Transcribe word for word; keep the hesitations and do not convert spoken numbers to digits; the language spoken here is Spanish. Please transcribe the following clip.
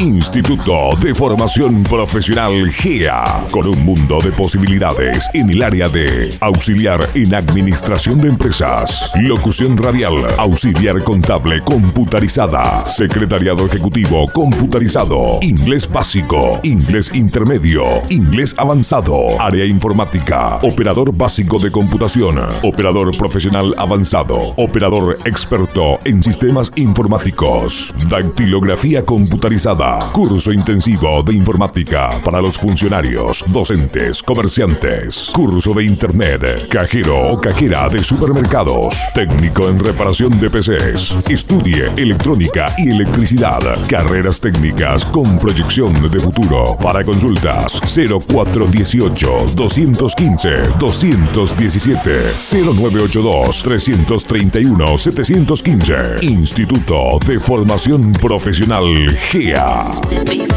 Instituto de Formación Profesional G E A, con un mundo de posibilidades en el área de auxiliar en administración de empresas, locución radial, auxiliar contable computarizada, secretariado ejecutivo computarizado, inglés básico, inglés intermedio, inglés avanzado, área informática, operador básico de computación, operador profesional avanzado, operador experto en sistemas informáticos, dactilografía computarizada, curso intensivo de informática para los funcionarios, docentes, comerciantes, curso de internet, cajero o cajera de supermercados, técnico en reparación de P Cs, estudie electrónica y electricidad, carreras técnicas con proyección de futuro. Para consultas cero cuatro dieciocho, doscientos quince, doscientos diecisiete, cero nueve ocho dos, trescientos treinta y uno, setecientos quince. Instituto de Formación Profesional G E A.